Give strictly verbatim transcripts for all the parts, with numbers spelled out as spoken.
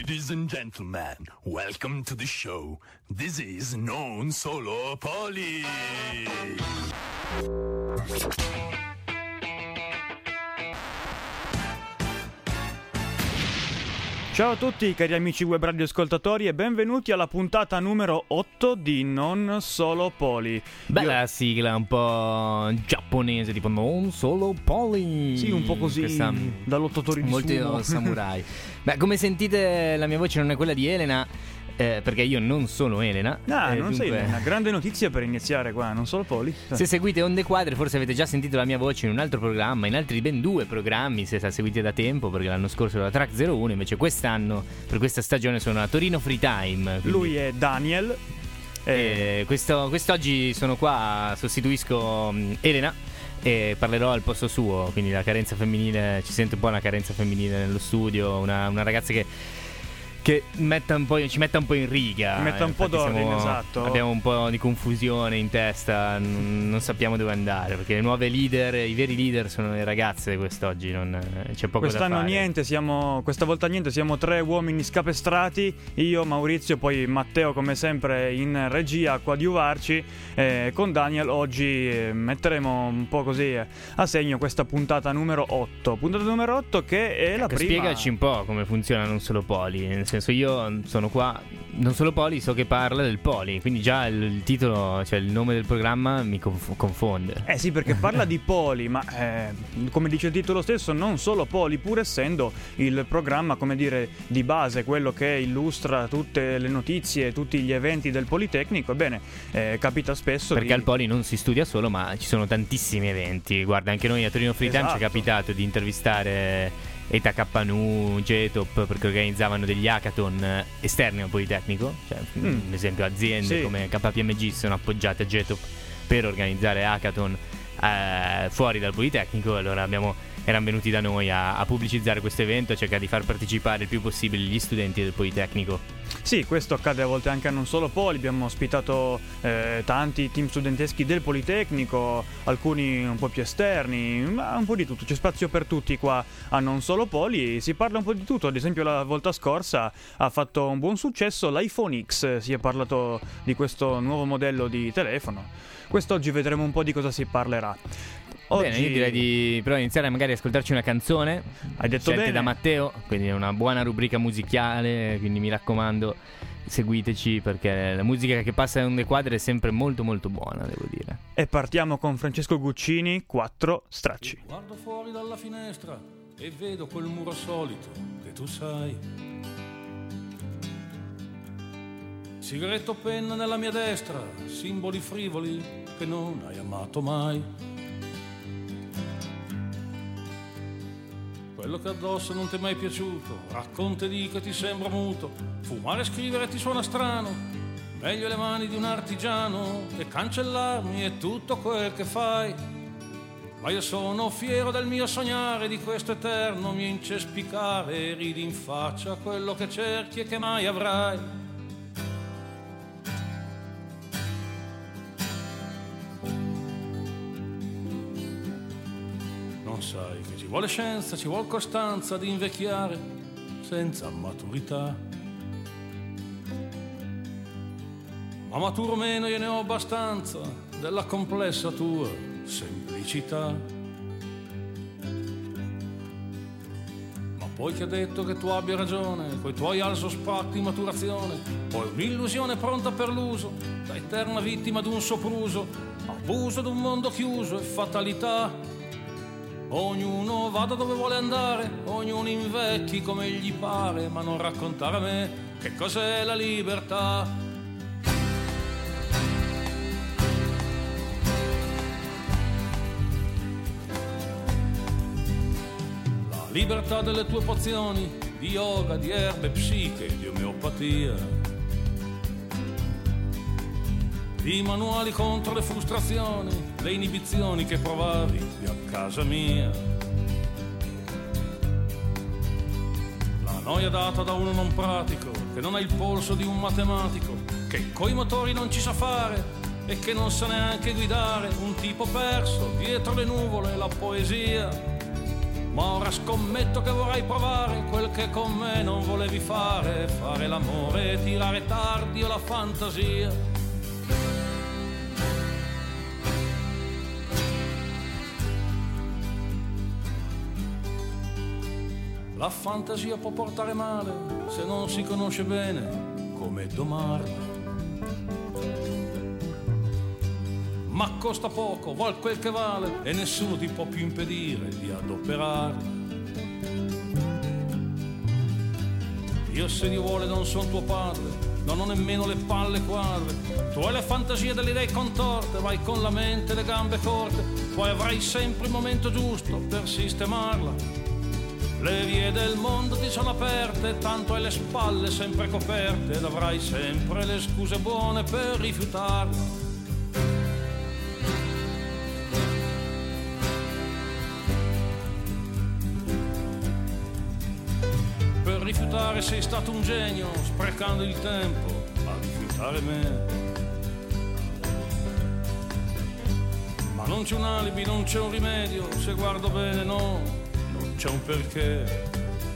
Ladies and gentlemen, welcome to the show. This is Non Solo Poli. Ciao a tutti cari amici web radio ascoltatori e benvenuti alla puntata numero otto di Non Solo Poli. Bella Io... sigla un po' giapponese, tipo Non Solo Poli. Sì, un po' così, questa... dall'ottotori di molti sumo. samurai. Beh, come sentite la mia voce non è quella di Elena, eh, perché io non sono Elena. Ah, eh, non dunque... sei Elena. Grande notizia per iniziare qua, Non Solo Poli. Se seguite Onde Quadre forse avete già sentito la mia voce in un altro programma, in altri ben due programmi, se la seguite da tempo, perché l'anno scorso era la Track zero uno, invece quest'anno, per questa stagione, sono a Torino Free Time. Quindi... Lui è Daniel. E... Questo, quest'oggi sono qua, sostituisco um, Elena e parlerò al posto suo, quindi la carenza femminile, ci sente un po' una carenza femminile nello studio, una, una ragazza che... che metta un po', ci metta un po' in riga. Metta un po' d'ordine, siamo, esatto. Abbiamo un po' di confusione in testa, n- non sappiamo dove andare, perché le nuove leader, i veri leader sono le ragazze quest'oggi, non, c'è poco Quest'anno da fare. niente, siamo, questa volta niente, siamo tre uomini scapestrati, io, Maurizio, poi Matteo come sempre in regia a coadiuvarci, eh, con Daniel oggi eh, metteremo un po' così eh, a segno questa puntata numero otto. Puntata numero otto che è la Ecco, prima... Spiegaci un po' come funziona Non Solo Poli, nel senso io sono qua, Non Solo Poli so che parla del poli, quindi già il, il titolo, cioè il nome del programma mi conf- confonde. Eh sì, perché parla di poli, ma eh, come dice il titolo stesso, non solo poli, pur essendo il programma, come dire, di base, quello che illustra tutte le notizie, tutti gli eventi del Politecnico. Ebbene, eh, capita spesso perché di... al Poli non si studia solo, ma ci sono tantissimi eventi. Guarda, anche noi a Torino Free Time Esatto. ci è capitato di intervistare Eta K N U, Getop, perché organizzavano degli hackathon esterni al Politecnico, cioè Mm. ad esempio aziende Sì. come K P M G sono appoggiate a Getop per organizzare hackathon eh, fuori dal Politecnico. Allora abbiamo, erano venuti da noi a, a pubblicizzare questo evento, a cercare di far partecipare il più possibile gli studenti del Politecnico. Sì, questo accade a volte anche a Non Solo Poli, abbiamo ospitato eh, tanti team studenteschi del Politecnico, alcuni un po' più esterni, ma un po' di tutto, c'è spazio per tutti qua a Non Solo Poli, si parla un po' di tutto. Ad esempio la volta scorsa ha fatto un buon successo l'iPhone X, si è parlato di questo nuovo modello di telefono. Quest'oggi vedremo un po' di cosa si parlerà. Oggi... Bene, io direi di però iniziare magari a ascoltarci una canzone. Hai detto scelte bene. da Matteo, quindi è una buona rubrica musicale, quindi mi raccomando seguiteci, perché la musica che passa in Onde Quadre è sempre molto molto buona, devo dire. E partiamo con Francesco Guccini, Quattro stracci. Guardo fuori dalla finestra e vedo quel muro solito che tu sai. Sigaretto penna nella mia destra, simboli frivoli che non hai amato mai. Quello che addosso non ti è mai piaciuto, racconta di che ti sembra muto, fumare e scrivere ti suona strano, meglio le mani di un artigiano e cancellarmi è tutto quel che fai. Ma io sono fiero del mio sognare, di questo eterno mio incespicare, ridi in faccia a quello che cerchi e che mai avrai. Non sai che ci vuole scienza, ci vuole costanza di invecchiare senza maturità. Ma maturo meno io ne ho abbastanza della complessa tua semplicità. Ma poi che ha detto che tu abbia ragione, coi tuoi alzo spacco di maturazione, poi un'illusione pronta per l'uso, da eterna vittima d'un sopruso, abuso d'un mondo chiuso e fatalità. Ognuno vada dove vuole andare, ognuno invecchi come gli pare, ma non raccontare a me che cos'è la libertà. La libertà delle tue pozioni, di yoga, di erbe, psiche, di omeopatia, di manuali contro le frustrazioni, le inibizioni che provavi qui a casa mia. La noia data da uno non pratico, che non ha il polso di un matematico, che coi motori non ci sa fare e che non sa neanche guidare, un tipo perso dietro le nuvole, la poesia. Ma ora ora scommetto che vorrai provare quel che con me non volevi fare, fare l'amore e tirare tardi o la fantasia. La fantasia può portare male se non si conosce bene come domarla. Ma costa poco, val quel che vale e nessuno ti può più impedire di adoperarla. Io se Dio vuole non sono tuo padre, non ho nemmeno le palle quadre. Tu hai le fantasie delle idee contorte, vai con la mente e le gambe corte, poi avrai sempre il momento giusto per sistemarla. Le vie del mondo ti sono aperte, tanto hai le spalle sempre coperte ed avrai sempre le scuse buone per rifiutarla. Per rifiutare sei stato un genio, sprecando il tempo a rifiutare me. Ma non c'è un alibi, non c'è un rimedio, se guardo bene no, non c'è un perché.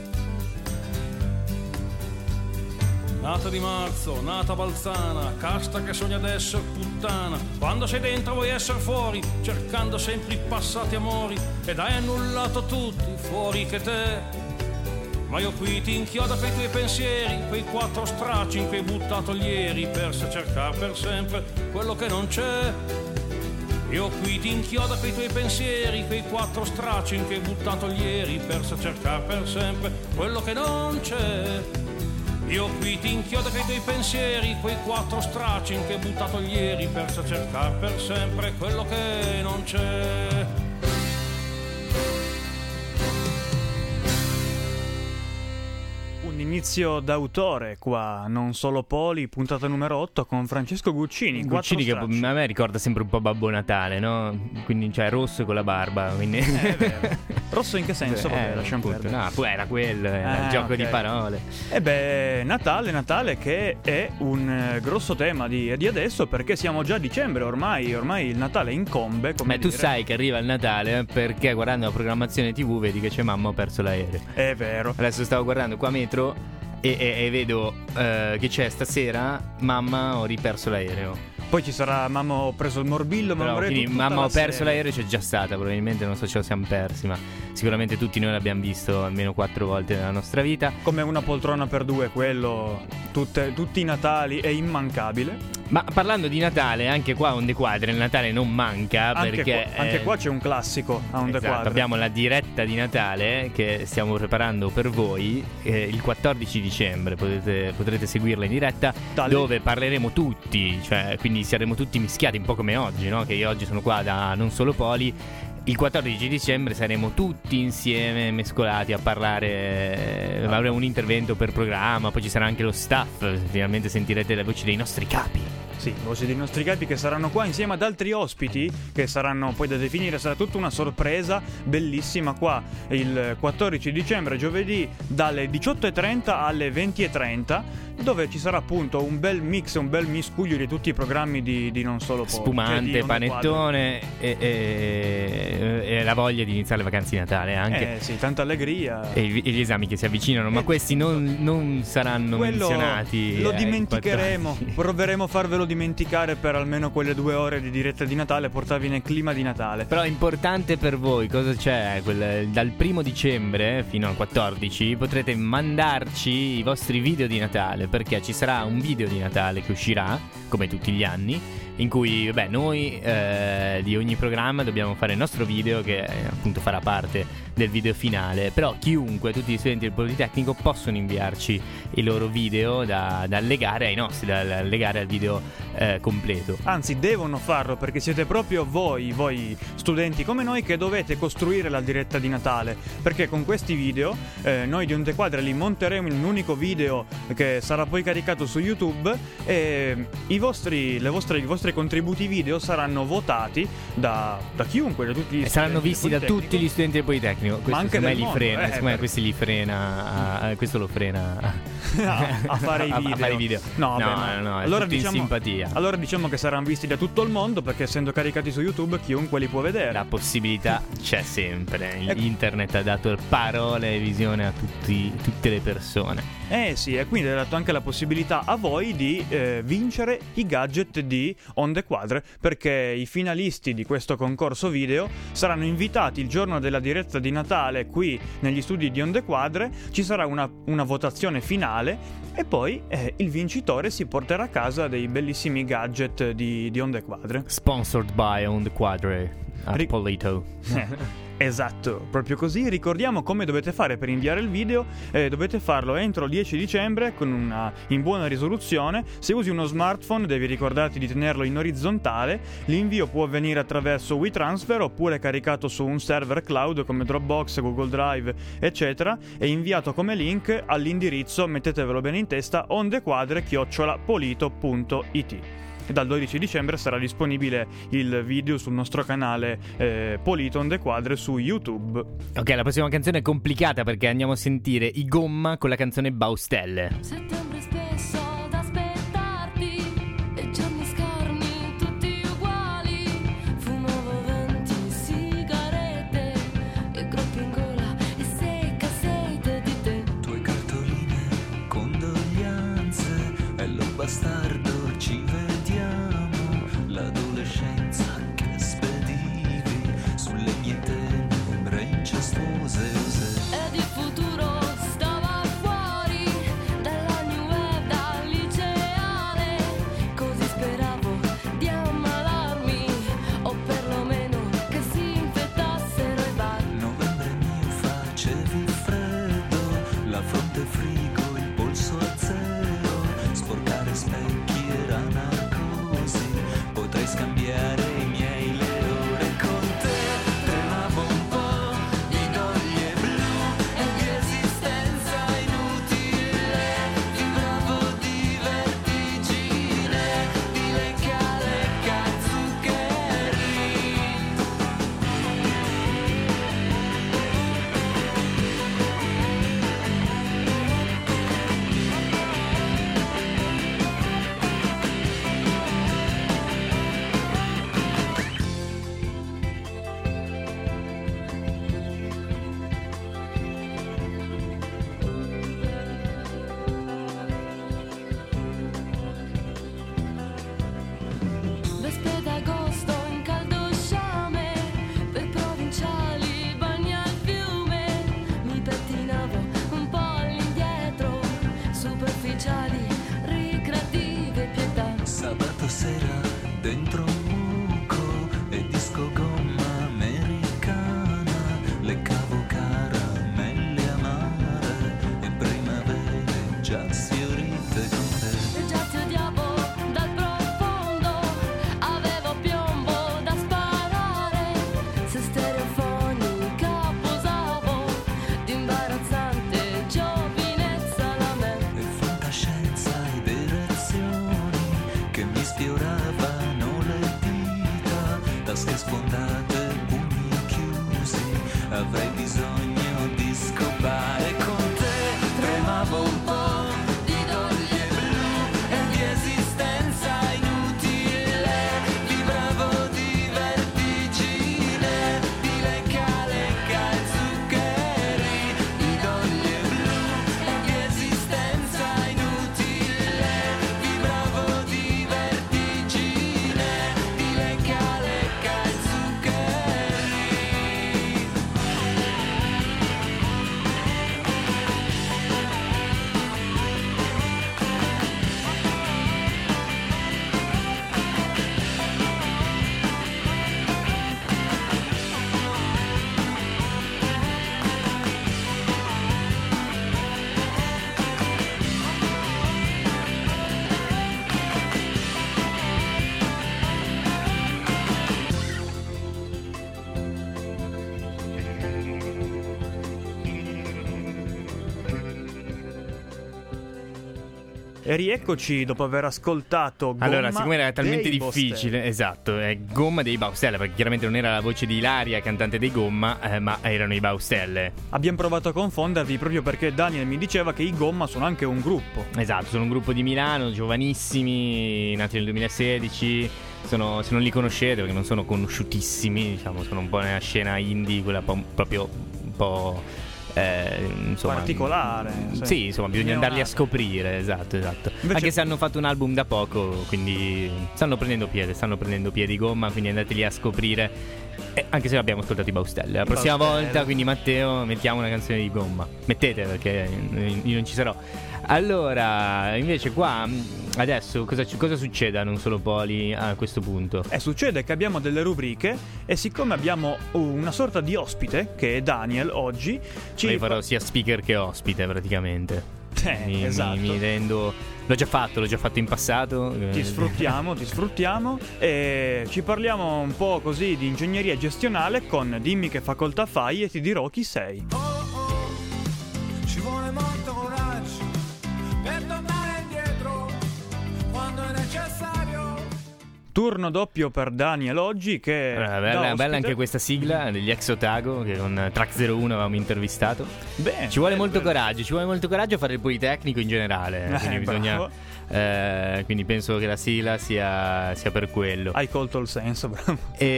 Nata di marzo, nata balzana, casta che sogna d'essere puttana. Quando sei dentro vuoi essere fuori, cercando sempre i passati amori, ed hai annullato tutti fuori che te. Ma io qui ti inchiodo per i tuoi pensieri, quei quattro stracci in cui hai buttato ieri, per cercare per sempre quello che non c'è. Io qui ti inchiodo per i tuoi pensieri, quei quattro stracci in cui hai buttato ieri, per cercare per sempre quello che non c'è. Io qui ti inchiodo per i tuoi pensieri, quei quattro stracci in cui hai buttato ieri, per cercare per sempre quello che non c'è. Inizio d'autore qua, non solo Poli, puntata numero otto con Francesco Guccini. Guccini che a me ricorda sempre un po' Babbo Natale, no? Quindi cioè rosso con la barba, quindi... Eh, vero. Rosso in che senso? Eh, Vabbè, lasciamo appunto, perdere. no, poi era quello, era Ah, il gioco okay. di parole. E beh, Natale, Natale che è un eh, grosso tema di, di adesso, perché siamo già a dicembre ormai, ormai il Natale incombe, come Ma tu dire. sai che arriva il Natale perché guardando la programmazione tivù vedi che c'è Mamma ho perso l'aereo. È vero. Adesso stavo guardando qua Metro e, e, e vedo eh, che c'è stasera Mamma ho riperso l'aereo. Poi ci sarà Mamma ho preso il morbillo, ma Però, vorrei quindi tutta Mamma la ho perso serie. l'aereo c'è già stata, probabilmente non so ce lo siamo persi, ma sicuramente tutti noi l'abbiamo visto almeno quattro volte nella nostra vita. Come una poltrona per due, quello tutte, tutti i Natali è immancabile. Ma parlando di Natale, anche qua a Onde Quadre il Natale non manca, Anche, perché qua, anche eh, qua c'è un classico a Onde esatto, Quadre. abbiamo la diretta di Natale che stiamo preparando per voi eh, il quattordici dicembre, potete, potrete seguirla in diretta, Tale. dove parleremo tutti, cioè quindi saremo tutti mischiati, un po' come oggi, no? Che io oggi sono qua da Non Solo Poli. Il quattordici dicembre saremo tutti insieme mescolati a parlare, Ah. avremo un intervento per programma, poi ci sarà anche lo staff, finalmente sentirete le voci dei nostri capi. Sì, voci dei nostri capi che saranno qua insieme ad altri ospiti che saranno poi da definire, sarà tutta una sorpresa bellissima qua il quattordici dicembre, giovedì, dalle diciotto e trenta alle venti e trenta, dove ci sarà appunto un bel mix, un bel miscuglio di tutti i programmi di, di Non Solo Poli, Spumante, cioè di Onde panettone e, e, e la voglia di iniziare le vacanze di Natale Quadre. anche. Eh sì, tanta allegria. E, i- e gli esami che si avvicinano, ma Eh, questi non, non saranno Quello menzionati. lo eh, dimenticheremo, quattordici. proveremo a farvelo dimenticare per almeno quelle due ore di diretta di Natale, portarvi nel clima di Natale. Però è importante per voi, cosa c'è? Quel- dal primo dicembre fino al quattordici potrete mandarci i vostri video di Natale, perché ci sarà un video di Natale che uscirà, come tutti gli anni, in cui vabbè, noi eh, di ogni programma dobbiamo fare il nostro video che eh, appunto farà parte del video finale. Però chiunque, tutti gli studenti del Politecnico possono inviarci i loro video da, da allegare ai nostri, da allegare al video eh, completo. Anzi, devono farlo, perché siete proprio voi, voi studenti come noi, che dovete costruire la diretta di Natale. Perché con questi video eh, noi di Onde Quadre li monteremo in un unico video che sarà poi caricato su YouTube, e i vostri, le vostre, i vostri vostri contributi video saranno votati da, da chiunque, da tutti gli e saranno visti da tutti gli studenti del Politecnico. Questo ma anche secondo me del li mondo, frena, eh, secondo me per... questi li frena a, questo lo frena a, a fare i video. a fare i video. No, no, beh, no, no, è allora tutto diciamo, in simpatia. Allora diciamo che saranno visti da tutto il mondo, perché essendo caricati su YouTube chiunque li può vedere. La possibilità c'è sempre. Ecco. Internet ha dato parole e visione a tutti, tutte le persone. Eh sì, e quindi ha dato anche la possibilità a voi di eh, vincere i gadget di Onde Quadre, perché i finalisti di questo concorso video saranno invitati il giorno della diretta di Natale qui negli studi di Onde Quadre. Ci sarà una, una votazione finale e poi eh, il vincitore si porterà a casa dei bellissimi gadget di, di Onde Quadre. Sponsored by Onde Quadre a Ri- Polito. Esatto, proprio così. Ricordiamo come dovete fare per inviare il video. Eh, dovete farlo entro il dieci dicembre con una in buona risoluzione. Se usi uno smartphone devi ricordarti di tenerlo in orizzontale. L'invio può avvenire attraverso WeTransfer oppure caricato su un server cloud come Dropbox, Google Drive, eccetera, e inviato come link all'indirizzo, mettetevelo bene in testa, ondequadre chiocciola polito punto it. Dal dodici dicembre sarà disponibile il video sul nostro canale eh, Polito Onde Quadre su YouTube. Ok, la prossima canzone è complicata perché andiamo a sentire i Gomma con la canzone Baustelle. Settembre spesso ad aspettarti e giorni scarni tutti uguali. Fumavo venti sigarette e groppi in gola e secca sete di te. Tue cartoline, condoglianze e lo bastardo ci vediamo, l'adolescenza che spedivi sulle mie tenebre incestuose. Ed il futuro stava fuori dalla new wave, dal liceale. Così speravo di ammalarmi o perlomeno che si infettassero i bar. Novembre mio facevi freddo, la fronte frigo, il polso a zero, sporcare specchi E rieccoci dopo aver ascoltato Gomma. Allora, siccome era talmente dei difficile, Baustelle. esatto, è Gomma dei Baustelle, perché chiaramente non era la voce di Ilaria, cantante dei Gomma, eh, ma erano i Baustelle. Abbiamo provato a confondervi proprio perché Daniel mi diceva che i Gomma sono anche un gruppo. Esatto, sono un gruppo di Milano, giovanissimi, nati nel duemilasedici. Sono, se non li conoscete, perché non sono conosciutissimi, diciamo, sono un po' nella scena indie, quella po- proprio un po'... Eh, insomma, Particolare. sì, insomma, bisogna andarli a Neonata. scoprire. Esatto, esatto. Invece- Anche se hanno fatto un album da poco, quindi stanno prendendo piede, stanno prendendo piede Gomma, quindi andateli a scoprire. Eh, anche se abbiamo ascoltato i Baustelle. La prossima Baustelle. volta, quindi Matteo, mettiamo una canzone di Gomma. Mettete, perché io non ci sarò. Allora, invece qua adesso cosa, cosa succede a Non Solo Poli a questo punto? E succede che abbiamo delle rubriche e siccome abbiamo una sorta di ospite, che è Daniel oggi, ci Io farò sia speaker che ospite praticamente. Eh, mi, esatto. mi, mi rendo. L'ho già fatto, l'ho già fatto in passato. Ti Eh, sfruttiamo, ti sfruttiamo e ci parliamo un po' così di ingegneria gestionale con Dimmi che facoltà fai e ti dirò chi sei. Oh oh, ci vuole molto coraggio per tornare indietro quando è necessario. Turno doppio per Daniel oggi che allora, da bella, ospite- bella anche questa sigla degli ex Otago che con Track zero uno avevamo intervistato. Bene, Ci vuole bello, molto bello. coraggio, ci vuole molto coraggio a fare il Politecnico in generale. Eh, quindi bisogna. bravo. eh, quindi penso che la sigla sia, sia per quello. Hai colto il senso, bravo.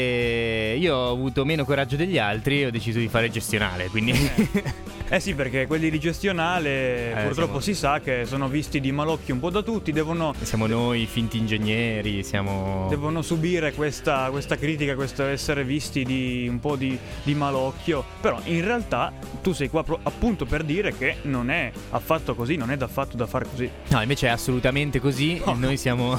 E io ho avuto meno coraggio degli altri e ho deciso di fare gestionale, quindi. Eh sì, perché quelli di gestionale Eh, purtroppo siamo- si sa che sono visti di malocchio un po' da tutti, devono, Siamo noi finti ingegneri, siamo. devono subire questa, questa critica, questo essere visti di un po' di, di malocchio. Però in realtà tu sei qua pro- appunto per dire che non è affatto così, non è affatto da fare così. No, invece è assolutamente così. Oh. E noi siamo.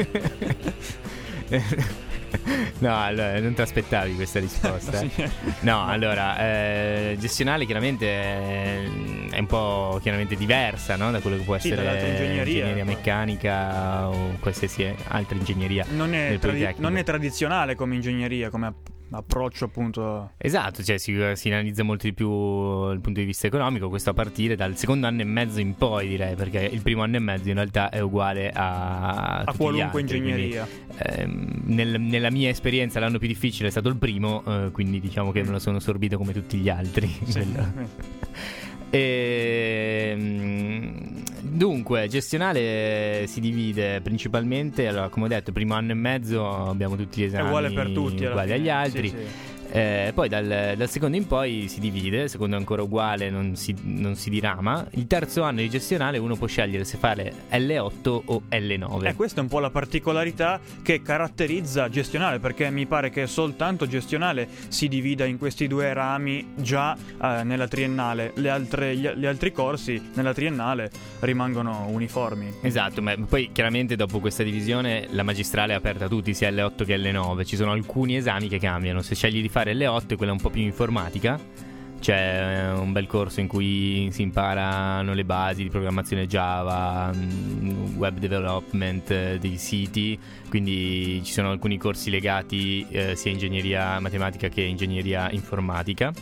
No, allora, non ti aspettavi questa risposta. Sì. No, allora, eh, gestionale chiaramente è, è un po' chiaramente diversa, no? Da quello che può Sì, essere dall'altra ingegneria, ingegneria poi. meccanica o qualsiasi altra ingegneria. Non è, del tradi- Politecnico. non è tradizionale come ingegneria, come app- approccio appunto. Esatto, cioè si, si analizza molto di più dal punto di vista economico, questo a partire dal secondo anno e mezzo in poi, direi, perché il primo anno e mezzo in realtà è uguale a, A tutti gli qualunque altri, ingegneria. quindi, ehm, nel- nella mia esperienza l'anno più difficile è stato il primo, eh, quindi diciamo che me lo sono sorbito come tutti gli altri. Sì. Ehm, dunque, gestionale si divide principalmente, allora, come ho detto, primo anno e mezzo abbiamo tutti gli È esami uguale per tutti alla uguali fine. agli altri. Sì, sì. Eh, poi dal, dal secondo in poi si divide, il secondo è ancora uguale, non si, non si dirama. Il terzo anno di gestionale uno può scegliere se fare L otto o L nove. E questa è un po' la particolarità che caratterizza gestionale, perché mi pare che soltanto gestionale si divida in questi due rami già eh, nella triennale. Le altre, gli, gli altri corsi nella triennale rimangono uniformi. Esatto, ma poi chiaramente dopo questa divisione la magistrale è aperta a tutti, sia L otto che L nove. Ci sono alcuni esami che cambiano. Se scegli di fare L otto, quella è un po' più informatica. C'è un bel corso in cui si imparano le basi di programmazione Java, mh, web development, eh, dei siti. Quindi ci sono alcuni corsi legati eh, sia a ingegneria matematica che ingegneria informatica.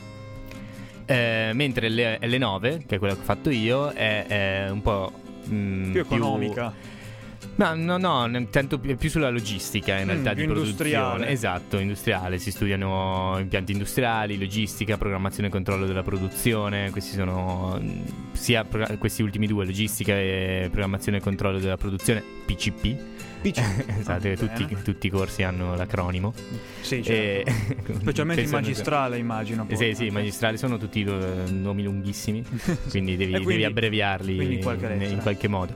Eh, mentre L- L nove, che è quella che ho fatto io, è, è un po' mh, Più economica. No, no, no, ne- tanto più, più sulla logistica in Mm, realtà più di industriale. produzione. Esatto, industriale. Si studiano impianti industriali, logistica, programmazione e controllo della produzione. Questi sono mh, sia pro- questi ultimi due, logistica e programmazione e controllo della produzione, P C P. P C. Esatto, Ah, tutti, bene. tutti i corsi hanno l'acronimo. Sì, E- certo. Specialmente in penso- magistrale, immagino. Eh, poi. Sì, sì, i magistrali sono tutti eh, nomi lunghissimi, quindi devi, E quindi- devi abbreviarli quindi in qualche in, lettera. in qualche modo.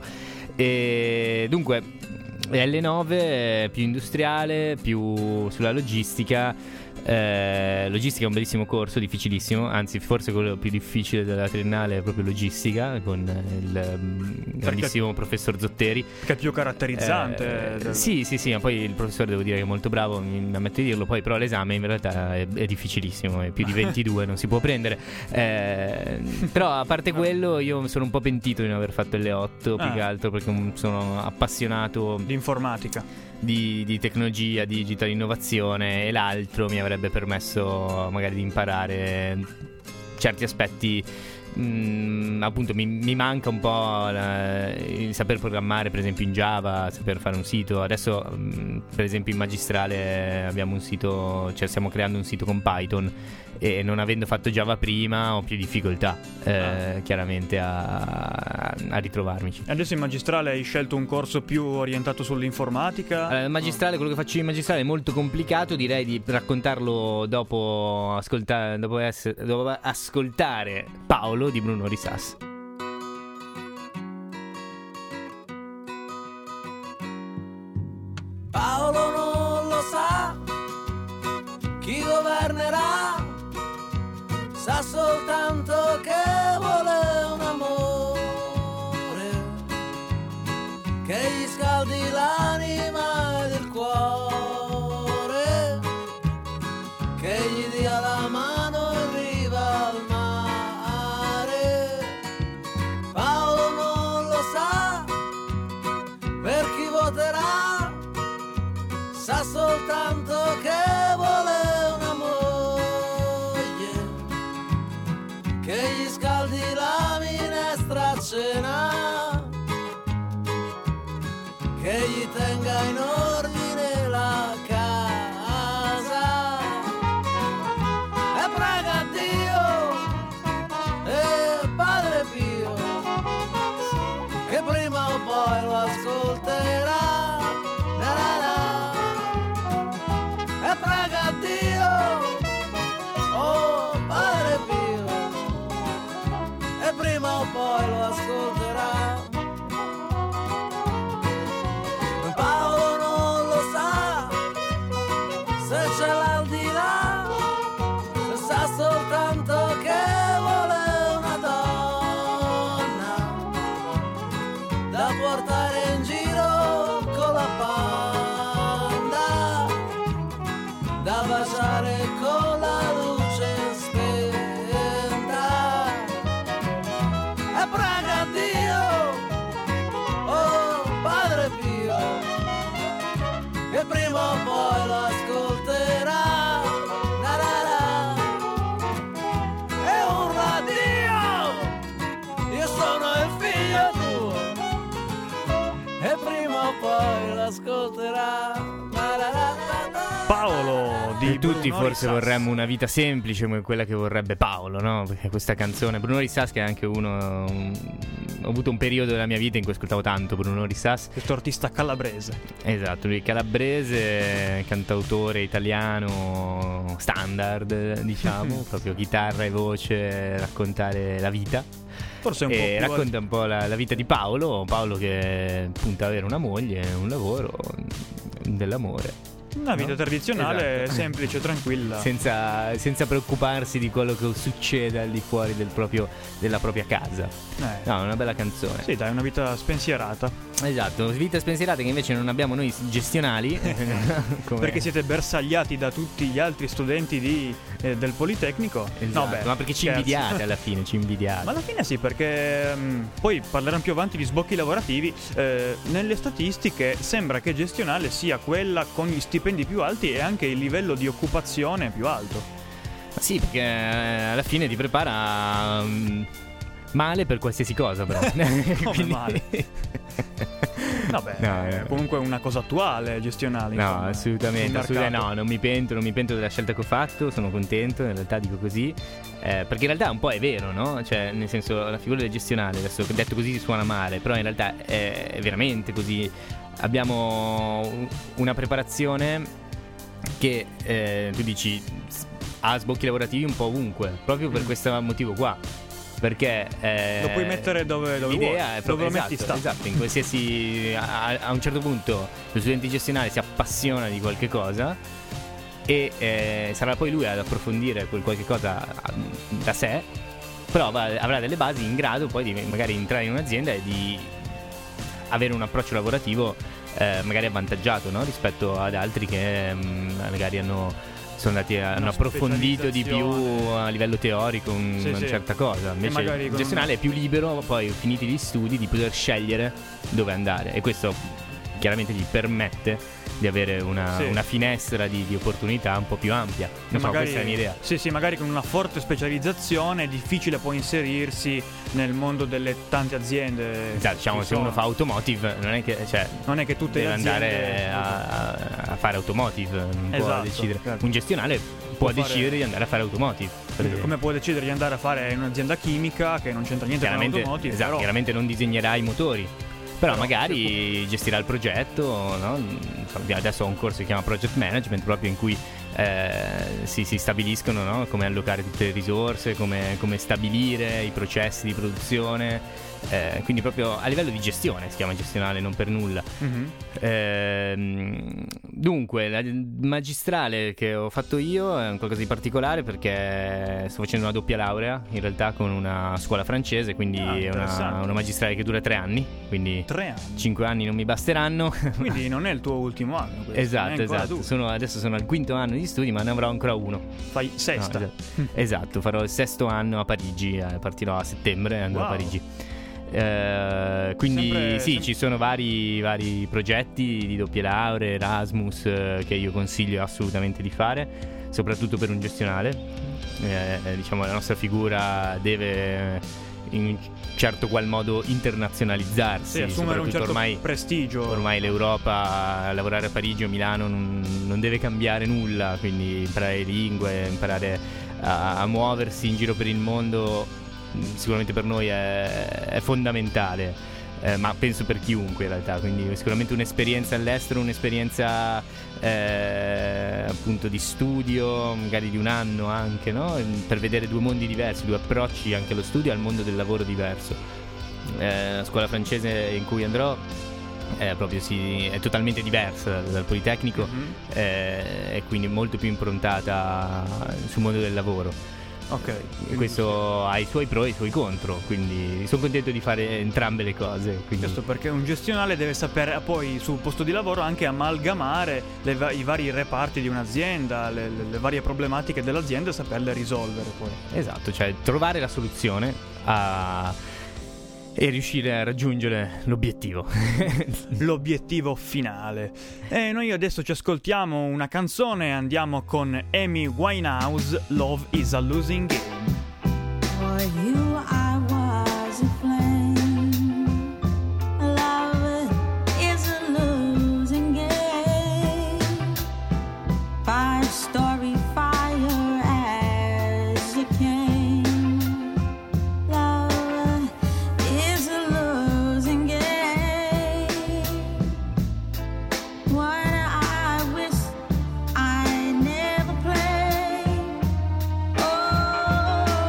E dunque, L nove è più industriale, più sulla logistica. Eh, logistica è un bellissimo corso, difficilissimo, anzi forse quello più difficile della triennale è proprio logistica, con il mm, grandissimo professor Zotteri. Che è più caratterizzante. Eh, del- Sì, sì, sì, ma poi il professore devo dire che è molto bravo, mi mi ammetto di dirlo, poi però l'esame in realtà è, è difficilissimo, è più di ventidue, non si può prendere. Eh, però a parte quello io sono un po' pentito di non aver fatto L otto, più Ah. che altro perché mm, sono appassionato Di informatica. di, di tecnologia, digital, innovazione, e l'altro mi avrebbe permesso magari di imparare certi aspetti mh, appunto mi, mi manca un po' la, il saper programmare, per esempio in Java, saper fare un sito. Adesso mh, per esempio in magistrale abbiamo un sito, cioè stiamo creando un sito con Python, e non avendo fatto Java prima ho più difficoltà eh, ah. chiaramente a, a ritrovarmici. Adesso in magistrale hai scelto un corso più orientato sull'informatica? Allora, magistrale, quello che faccio in magistrale è molto complicato, direi di raccontarlo dopo, ascolta, dopo, essere, dopo ascoltare Paolo di Bruno Risas. Paolo non lo sa chi governerà, sa soltanto che vuole un amore che gli scaldi l'anima ed il cuore, che gli dia la mano in riva al mare. Paolo non lo sa per chi voterà, sa soltanto che vuole una moglie che gli scaldi la minestra a cena, che gli tenga in ordine la casa, e prega a Dio e Padre Pio che prima o poi lo ascolterà. Na na na. E prega a Dio, oh Padre Pio, e prima o poi lo ascolterà. Paolo non lo sa se c'è l'aldilà, sa soltanto che vuole una donna da portare in giro con la panda, da baciare con la luce spenta. E prega a Dio, oh Padre Pio, che prima o poi lo ascolterà. Na na na. E urla a Dio, io sono il figlio tuo, e prima o poi lo ascolterà. Na na na na. Paolo di Tutti Bruno forse Risas. vorremmo una vita semplice come quella che vorrebbe Paolo, no? Perché questa canzone, Bruno Risas, che è anche uno un- ho avuto un periodo della mia vita in cui ascoltavo tanto Bruno Risas. Questo artista calabrese. Esatto, lui è calabrese, cantautore italiano standard, diciamo, proprio chitarra e voce, raccontare la vita. Forse un po' E più racconta un po' la, la vita di Paolo, Paolo che punta ad avere una moglie, un lavoro, dell'amore. una vita no? tradizionale, Esatto. semplice, tranquilla. Senza, senza preoccuparsi di quello che succede al di fuori del proprio, della propria casa. Eh. No, è una bella canzone. Sì, dai, una vita spensierata. Esatto, vita spensierata che invece non abbiamo noi gestionali. Come- Perché siete bersagliati da tutti gli altri studenti di, eh, del Politecnico. Esatto, No, beh, ma perché ci scherzo. invidiate alla fine, ci invidiate. Ma alla fine sì, perché mh, poi parleranno più avanti di sbocchi lavorativi. Eh, nelle statistiche sembra che gestionale sia quella con gli stipendi più alti e anche il livello di occupazione più alto. Sì, perché eh, alla fine ti prepara mm, male per qualsiasi cosa, però. Come male? Vabbè, No, è eh. comunque una cosa attuale, gestionale. No, insomma, assolutamente, sul assolutamente mercato. no, non mi pento, non mi pento della scelta che ho fatto, sono contento, in realtà dico così, eh, perché in realtà un po' è vero, no? Cioè, nel senso, la figura del gestionale, adesso detto così suona male, però in realtà è, è veramente così. Abbiamo un- una preparazione che, eh, tu dici, s- ha sbocchi lavorativi un po' ovunque, proprio per questo motivo qua. Perché eh, Lo puoi mettere dove, dove l'idea vuoi, è proprio dove lo metti esatto, sta. esatto, in qualsiasi a, a un certo punto lo studente gestionale si appassiona di qualche cosa e eh, sarà poi lui ad approfondire quel qualche cosa ah, da sé, però va- avrà delle basi in grado poi di magari entrare in un'azienda e di avere un approccio lavorativo eh, magari avvantaggiato, no? Rispetto ad altri che mh, magari hanno sono andati a- hanno Una approfondito di più specializzazione. a livello teorico un- Sì, una sì. certa cosa. Invece magari il con gestionale è più libero, poi finiti gli studi, di poter scegliere dove andare. E questo chiaramente gli permette di avere una, Sì. una finestra di, di opportunità un po' più ampia. Non so, Magari- questa è un'idea. Sì, sì, magari con una forte specializzazione è difficile poi inserirsi nel mondo delle tante aziende. Esatto, diciamo, che se sono. uno fa automotive non è che, cioè, Non è che tutte deve le aziende andare a, a- a fare automotive, non può Esatto, decidere. certo. Un gestionale può, fare- decidere di andare a fare automotive, per esempio. Come può decidere di andare a fare in un'azienda chimica che non c'entra niente con Chiaramente, l'automotive, esatto, però chiaramente non disegnerà i motori, però, Però, magari gestirà il progetto, no? Adesso ho un corso che si chiama Project Management, proprio in cui eh, si, si stabiliscono, no? Come allocare tutte le risorse, come, come stabilire i processi di produzione, eh, quindi proprio a livello di gestione, si chiama gestionale, non per nulla. Mhm. Ehm, dunque, la magistrale che ho fatto io è un qualcosa di particolare perché sto facendo una doppia laurea in realtà con una scuola francese, quindi Ah, è una, interessante. una magistrale che dura tre anni, quindi tre anni. cinque anni non mi basteranno. Quindi non è il tuo ultimo anno questo, Esatto, ne hai ancora esatto. due. Sono- adesso sono al quinto anno di studi, ma ne avrò ancora uno. Fai sesta. No, esatto. Esatto, farò il sesto anno a Parigi, eh, partirò a settembre e andrò Wow. a Parigi. Eh, quindi Sempre- sì, sem- ci sono vari, vari progetti di doppie lauree, Erasmus, eh, che io consiglio assolutamente di fare, soprattutto per un gestionale. Eh, diciamo, la nostra figura deve in un certo qual modo internazionalizzarsi, Sì, assumere un soprattutto certo ormai prestigio. Ormai l'Europa, lavorare a Parigi o Milano non, non deve cambiare nulla, quindi imparare lingue, imparare a, a muoversi in giro per il mondo mh, sicuramente per noi è, è fondamentale, eh, ma penso per chiunque in realtà, quindi sicuramente un'esperienza all'estero, un'esperienza eh, appunto di studio, magari di un anno anche, no? Per vedere due mondi diversi, due approcci anche allo studio e al mondo del lavoro diverso. Eh, la scuola francese in cui andrò è proprio sì, è totalmente diversa dal, dal Politecnico, Mhm. eh, e quindi molto più improntata sul mondo del lavoro. Ok. E quindi- questo ha i suoi pro e i suoi contro, quindi sono contento di fare entrambe le cose. Quindi... Questo perché un gestionale deve sapere poi sul posto di lavoro anche amalgamare le va- i vari reparti di un'azienda, le, le- le varie problematiche dell'azienda e saperle risolvere poi. Esatto, cioè trovare la soluzione a... e riuscire a raggiungere l'obiettivo. L'obiettivo finale. E noi adesso ci ascoltiamo una canzone e andiamo con Amy Winehouse, Love is a Losing Game. For you I was a flame. Love is a losing game. Five story fire as you came. Love is a losing game. One I wish I never played. Oh,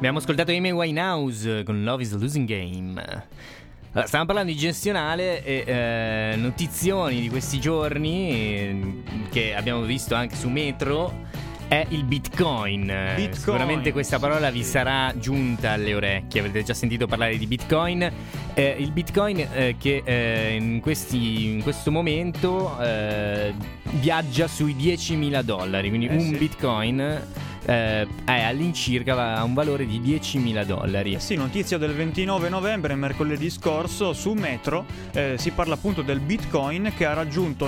Abbiamo ascoltato Amy Winehouse con Love is a Losing Game. Allora, stavamo parlando di gestionale e eh, notizioni di questi giorni eh, che abbiamo visto anche su Metro. È il Bitcoin. Bitcoin. Sicuramente questa parola vi sarà giunta alle orecchie. Avete già sentito parlare di Bitcoin. Eh, il Bitcoin eh, che eh, in, questi, in questo momento eh, viaggia sui diecimila dollari. Quindi Eh un sì. Bitcoin eh, è all'incirca ha un valore di diecimila dollari. Eh sì, notizia del ventinove novembre, mercoledì scorso, su Metro eh, si parla appunto del Bitcoin che ha raggiunto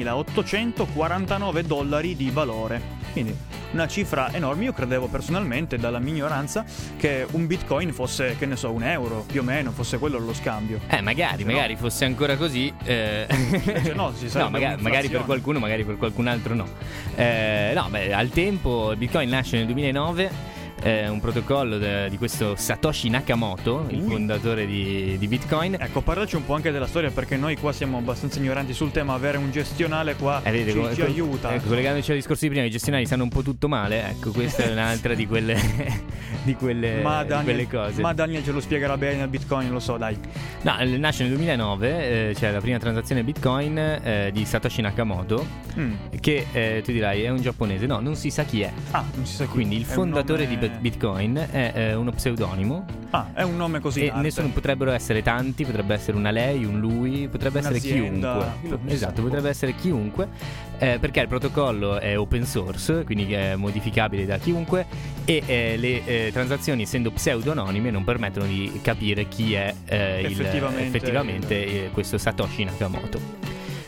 novemilaottocentoquarantanove dollari di valore. Quindi una cifra enorme. Io credevo personalmente, dalla mia ignoranza, che un Bitcoin fosse, che ne so, un euro, più o meno, fosse quello lo scambio. Eh, magari, No. magari fosse ancora così. Eh... Invece no, ci sarebbe no, magari, un'inflazione. magari per qualcuno, magari per qualcun altro no. Eh, no, beh, al tempo il Bitcoin nasce nel duemilanove. È un protocollo de- di questo Satoshi Nakamoto, il Ui. fondatore di, di Bitcoin. Ecco, parlaci un po' anche della storia, perché noi qua siamo abbastanza ignoranti sul tema. Avere un gestionale qua Eh, vedete, ci, come- ci co- aiuta. Ecco, collegandoci al discorso di prima, i gestionali sanno un po' tutto male. Ecco, questa è un'altra di quelle di quelle, ma, di Daniel, quelle cose. ma Daniel ce lo spiegherà bene il Bitcoin, lo so, dai. No, eh, nasce nel duemilanove, eh, c'è la prima transazione Bitcoin eh, di Satoshi Nakamoto, Mm. che eh, tu dirai è un giapponese. No, non si sa chi è. Ah, non si sa chi. Quindi il È un fondatore nome- di Bit- Bitcoin è eh, uno pseudonimo. Ah, è un nome così. E d'arte. nessuno, potrebbero essere tanti, potrebbe essere una lei, un lui, potrebbe essere Un'azienda, chiunque. io non Esatto, so. potrebbe essere chiunque, eh, perché il protocollo è open source, quindi è modificabile da chiunque, e eh, le eh, transazioni, essendo pseudonime, non permettono di capire chi è eh, il- Effettivamente. effettivamente eh, questo Satoshi Nakamoto.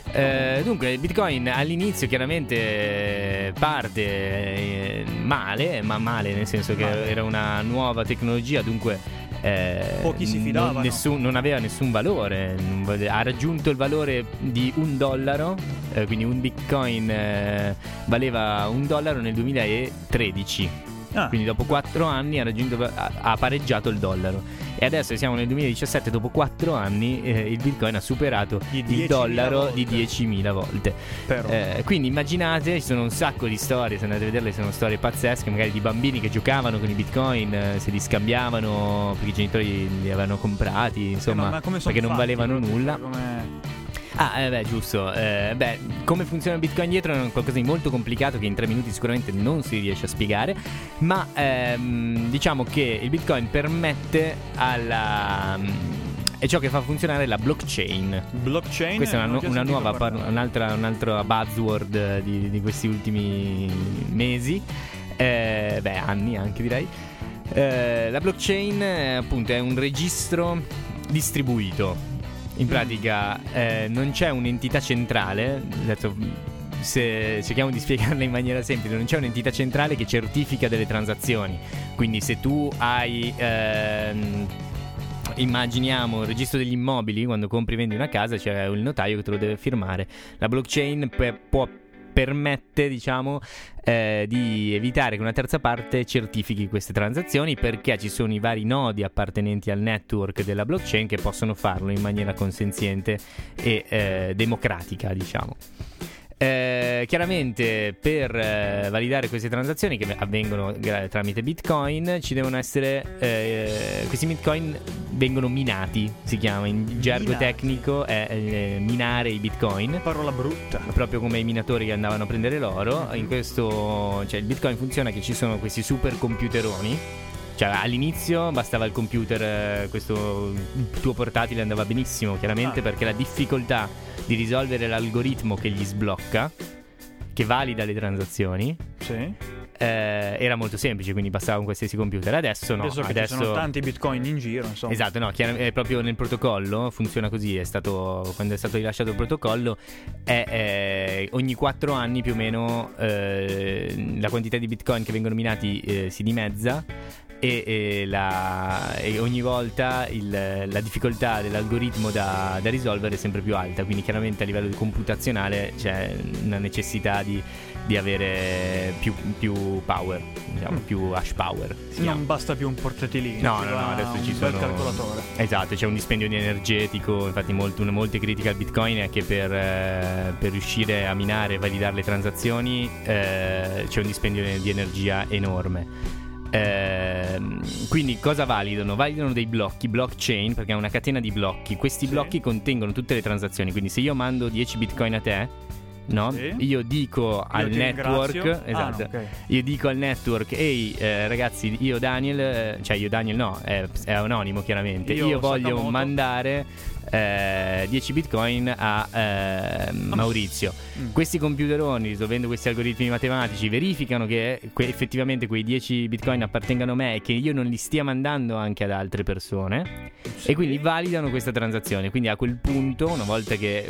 Eh, dunque, il Bitcoin all'inizio chiaramente eh, parte eh, male, ma male nel senso che Male. era una nuova tecnologia, dunque eh, Pochi si non- fidavano. nessun- non aveva nessun valore. non vale- Ha raggiunto il valore di un dollaro, eh, quindi un Bitcoin eh, valeva un dollaro nel duemilatredici. Ah, Quindi dopo quattro anni ha, raggiunto, ha, ha pareggiato il dollaro. E adesso siamo nel duemiladiciassette, dopo quattro anni eh, il Bitcoin ha superato Di il diecimila dollaro volte. di diecimila volte. però. Eh, quindi immaginate, ci sono un sacco di storie, se andate a vederle sono storie pazzesche, magari di bambini che giocavano con i Bitcoin, eh, se li scambiavano perché i genitori li avevano comprati, insomma, Eh, ma- ma come son perché non fatti? valevano nulla. Come... Ah, eh, beh, giusto. Eh, beh, come funziona il Bitcoin dietro è qualcosa di molto complicato che in tre minuti sicuramente non si riesce a spiegare. Ma ehm, diciamo che il Bitcoin permette alla. È ciò che fa funzionare la blockchain. Blockchain. Questa è una, non ho nu- già una sentito nuova par- parlare. un'altra, un'altra buzzword eh, di, di questi ultimi mesi, eh, beh, anni anche direi. Eh, la blockchain eh, appunto è un registro distribuito. In pratica eh, non c'è un'entità centrale. Adesso, se cerchiamo di spiegarla in maniera semplice, non c'è un'entità centrale che certifica delle transazioni. Quindi se tu hai ehm, immaginiamo il registro degli immobili, quando compri e vendi una casa c'è il notaio che te lo deve firmare. La blockchain pe- può permette, diciamo, eh, di evitare che una terza parte certifichi queste transazioni, perché ci sono i vari nodi appartenenti al network della blockchain che possono farlo in maniera consenziente e eh, democratica, diciamo. Eh, chiaramente per eh, validare queste transazioni che avvengono gra- tramite Bitcoin ci devono essere eh, questi Bitcoin vengono minati, si chiama in gergo Minati. tecnico è eh, minare i Bitcoin, Parola brutta. proprio come i minatori che andavano a prendere l'oro. In questo, cioè, il Bitcoin funziona che ci sono questi supercomputeroni. Cioè, all'inizio bastava il computer, eh, questo il tuo portatile andava benissimo, chiaramente, Ah. perché la difficoltà di risolvere l'algoritmo che gli sblocca, che valida le transazioni, Sì. eh, era molto semplice, quindi bastava un qualsiasi computer. Adesso no, Adesso che adesso ci sono tanti Bitcoin in giro, insomma. esatto, no, chiar- è proprio nel protocollo funziona così. È stato, quando è stato rilasciato il protocollo, è, è ogni quattro anni più o meno eh, la quantità di Bitcoin che vengono minati eh, si dimezza. E, e, la, e ogni volta il, la difficoltà dell'algoritmo da, da risolvere è sempre più alta. Quindi chiaramente a livello computazionale c'è una necessità di, di avere più, più power, diciamo, Mm. più hash power si chiama. Non basta più un portatilino. No, ci no, va no, adesso un ci bel sono. calcolatore. Esatto, c'è un dispendio di energetico. Infatti, molto, una, molte critiche al Bitcoin è che per, eh, per riuscire a minare e validare le transazioni eh, c'è un dispendio di energia enorme. Ehm, quindi cosa validano? Validano dei blocchi, blockchain, perché è una catena di blocchi. Questi Sì. blocchi contengono tutte le transazioni. Quindi se io mando dieci bitcoin a te, no? Sì. Io dico al ti network, ringrazio. esatto. Ah, no, ok. Io dico al network, ehi eh, ragazzi, io Daniel, eh, cioè io Daniel no, è, è anonimo chiaramente. Io Io, voglio Sakamoto. mandare eh, dieci bitcoin a eh, Maurizio. Mm. Questi computeroni, risolvendo questi algoritmi matematici, verificano che que- effettivamente quei dieci bitcoin appartengano a me e che io non li stia mandando anche ad altre persone. Sì. E quindi validano questa transazione. Quindi a quel punto, una volta che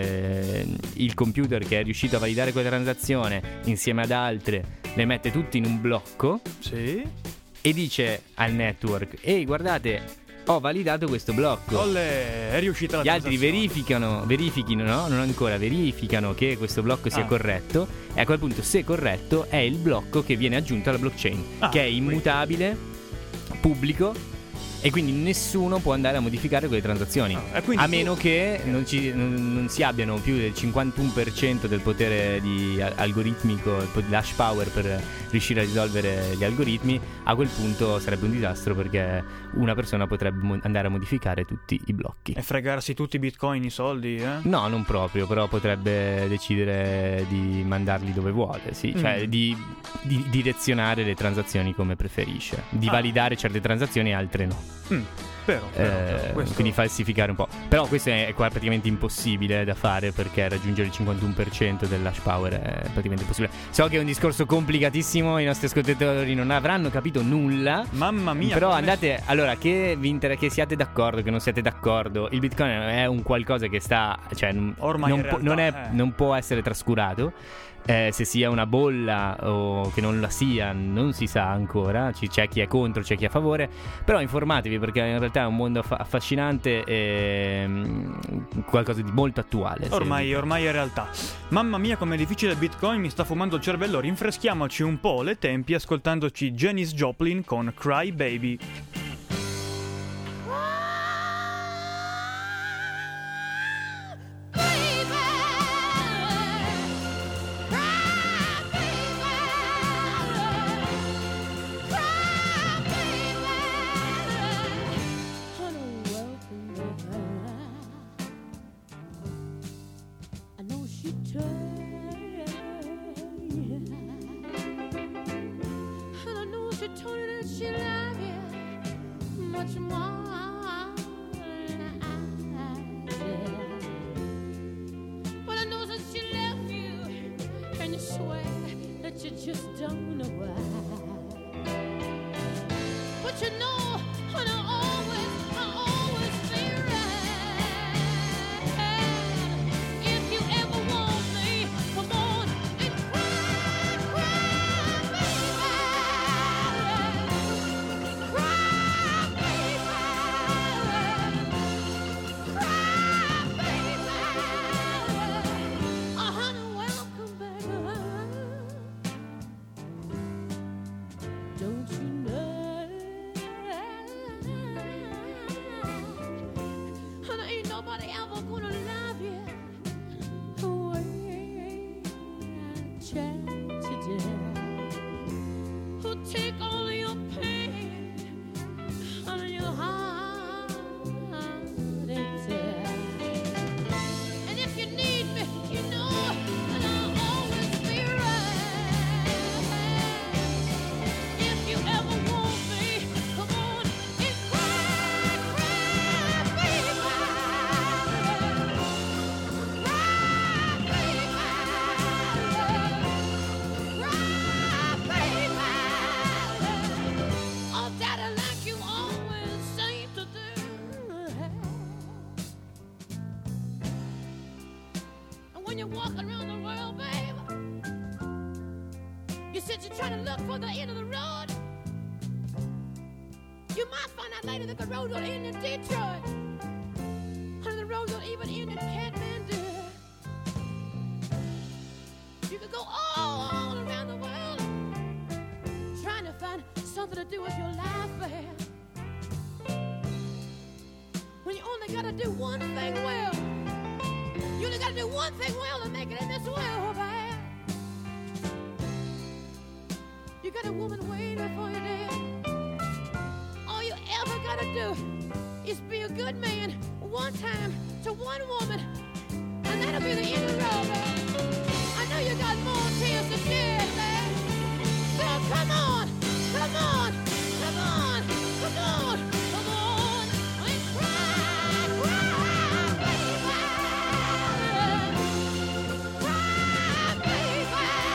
eh, il computer che è riuscito a validare quella transazione insieme ad altre le mette tutte in un blocco Sì. e dice al network: ehi, guardate, ho validato questo blocco. Olle, è riuscita la Gli altri transazione. verificano, verifichino, no? Non ancora, verificano che questo blocco sia Ah. corretto. E a quel punto, se corretto, è il blocco che viene aggiunto alla blockchain, Ah, che è quindi- immutabile, pubblico. E quindi nessuno può andare a modificare quelle transazioni. Ah, e quindi a tu- meno che non, ci, non, non si abbiano più del cinquantuno per cento del potere di a- algoritmico, di hash power per riuscire a risolvere gli algoritmi. A quel punto sarebbe un disastro, perché una persona potrebbe mo- andare a modificare tutti i blocchi. E fregarsi tutti i bitcoin, i soldi, eh? No, non proprio, però potrebbe decidere di mandarli dove vuole, sì, cioè Mm. di, di direzionare le transazioni come preferisce, di Ah. validare certe transazioni e altre no. Mm, però, però, Eh, però, questo- quindi falsificare un po'. Però questo è qua praticamente impossibile da fare, perché raggiungere il cinquantuno per cento dell'hash power è praticamente impossibile. So che è un discorso complicatissimo, i nostri ascoltatori non avranno capito nulla. Mamma mia. Però come- andate, allora, che vi inter- che siate d'accordo, che non siate d'accordo, il Bitcoin è un qualcosa che sta, cioè n- Ormai non, in può, non, realtà, è- eh. non può essere trascurato. Eh, se sia una bolla o che non la sia non si sa ancora. Ci- c'è chi è contro, c'è chi è a favore. Però informatevi, perché in realtà è un mondo affa- affascinante e mm, qualcosa di molto attuale. se- Ormai, ormai è realtà. Mamma mia, com'è difficile il Bitcoin, mi sta fumando il cervello. Rinfreschiamoci un po' le tempi ascoltandoci Janis Joplin con Cry Baby. I know she tried, and I know she told you that she loved you much more than I did. But I know that she left you, and you swear that you just don't know why. But you know, and I always, I always feel right. If you ever want me, come on and cry, cry, baby. Cry, baby. Cry, baby. Oh, honey, welcome back. Don't you know? And ain't nobody ever gonna love you the way I tried to do. Who'll take all your pain and your heart and tear. And if you need me, you know that I'll always be right. If you ever want me, come on and cry, cry, baby. Cry, baby. Cry, baby. Oh, daddy, like you always seem to do. And when you're walking around the world, baby, you said you're trying to look for the end of the road. You might find out later that the road don't end in Detroit. And the road don't even end in Kathmandu. You could go all around the world trying to find something to do with your life, babe. When you only gotta do one thing well. You only gotta do one thing well to make it in this world, babe. You got a woman waiting for you there. gotta do is be a good man one time to one woman, and that'll be the end of the road, man. I know you got more tears to shed, man. So come on, come on, come on, come on, come on, and cry, cry, baby. Cry, baby.